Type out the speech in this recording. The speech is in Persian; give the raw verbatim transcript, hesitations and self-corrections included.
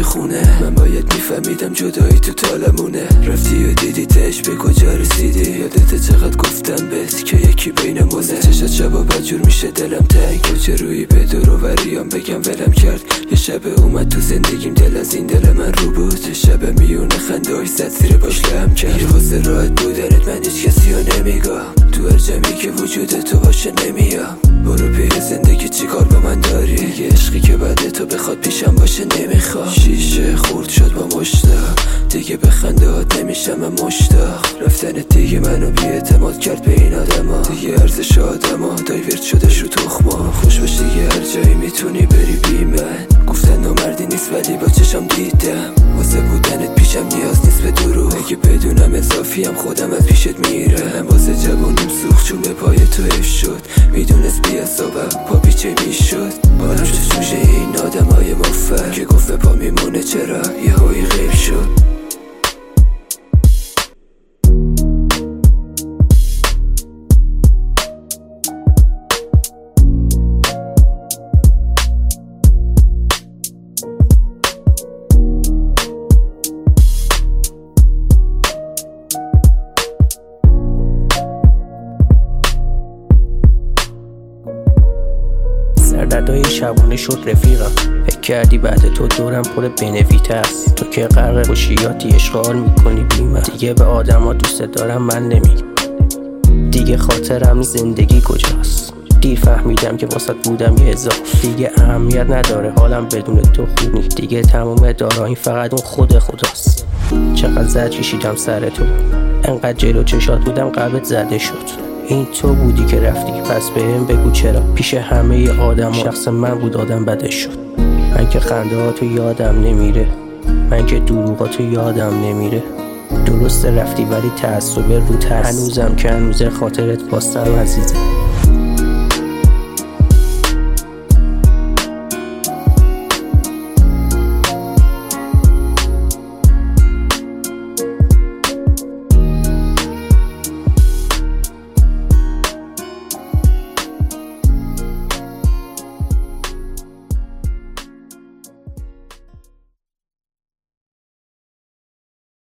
خونه. من باید میفهمیدم جدایی تو تالمونه. رفتی و دیدیتش به کجا رسیدی؟ یادت چقدر گفتم بهت که یکی بینمونه. چشات شبا بدجور میشه دلم تنگ، کجا روی به دور و بریام بگم ولم کرد. یه شب اومد تو زندگیم دل از این دل من رو بود. شب میونه خنده های زد زیر باش لهم کرد. میره واسه راحت بودنت من هیچ کسی رو نمیگم. تو هر جمعی که وجود تو باشه نمیام. برو پی زندگی چیکار با من داری؟ دیگه عشقی که بعد تو بخواد پیشم باشه نمیخوام. شیشه خورد شد با مشتاق، دیگه به خندهات نمیشم من مشتاق. رفتنت دیگه منو بی اعتماد کرد به این آدما. دیگه ارزش آدما دایورت شدش رو تخما. خوش باش دیگه هر جایی میتونی بری بی من. گفتن نامردی نیست ولی با چشم دیدم. واسه بودنت پیشم نیاز نیست به دروغ. اگه بدونم اضافیم خودم از پیشت میرم. واسه جوونیم سوخت چون به پای تو اف شد. میدونست بی حسابم پا پیچه میشد. بارم شد جوشه این آدم های مفر که گفت پا میمونه چرا یه هایی غیب شد. سردردهای شبونه شد رفیقم. فکر کردی بعد تو دورم پر بنفیت است. تو که غرق خوشیاتی اشغال میکنی بی من. دیگه به آدم ها دوست دارم من نمیگم. دیگه خاطرم زندگی کجاست. دیر فهمیدم که واسط بودم یه اضاف. دیگه اهمیت نداره حالم بدون تو خوب نیست. دیگه تموم دارایی فقط اون خود خداست. چقدر زد کشیدم سر تو، انقدر جلو چشات بودم قلبت زده شد. این تو بودی که رفتی پس بهم بگو چرا. پیش همه آدم شخص من بود آدم بدش شد. من که خنده ها تو یادم نمیره، من که دروغا تو یادم نمیره. درسته رفتی ولی تعصب رو هنوزم که هنوزه خاطرت باستم عزیزه.